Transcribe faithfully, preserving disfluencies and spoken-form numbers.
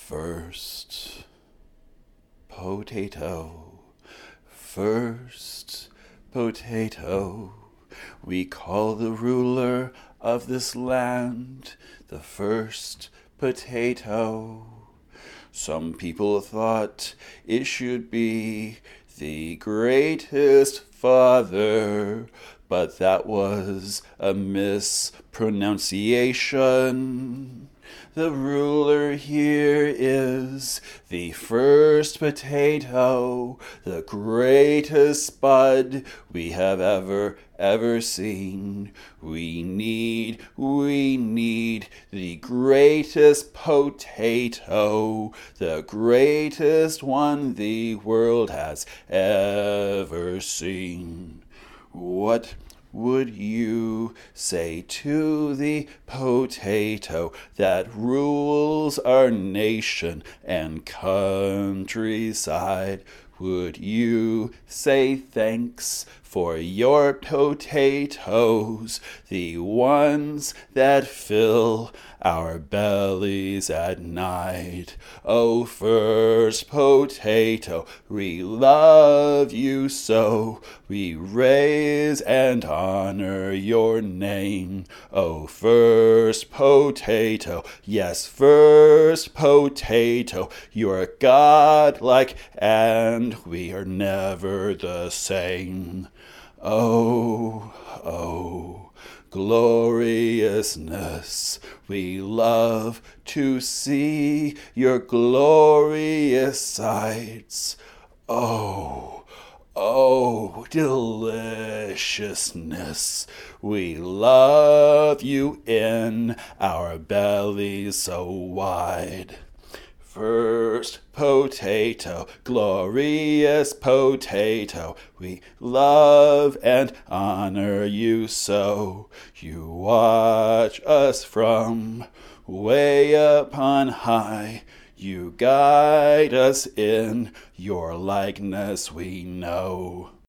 First potato, first potato, we call the ruler of this land the first potato. Some people thought it should be the greatest father, but that was a mispronunciation. The ruler here is the first potato, the greatest bud we have ever, ever seen. We need, we need the greatest potato, the greatest one the world has ever seen. What would you say to the potato that rules our nation and countryside? Would you say thanks for your potatoes, the ones that fill our bellies at night? Oh, first potato, we love you so. We raise and honor your name. Oh, first potato, yes, first potato, you're godlike and we are never the same. Oh, oh, gloriousness, we love to see your glorious sights. Oh, oh, deliciousness, we love you in our bellies so wide. First potato, glorious potato, we love and honor you so. You watch us from way up on high. You guide us in your likeness we know.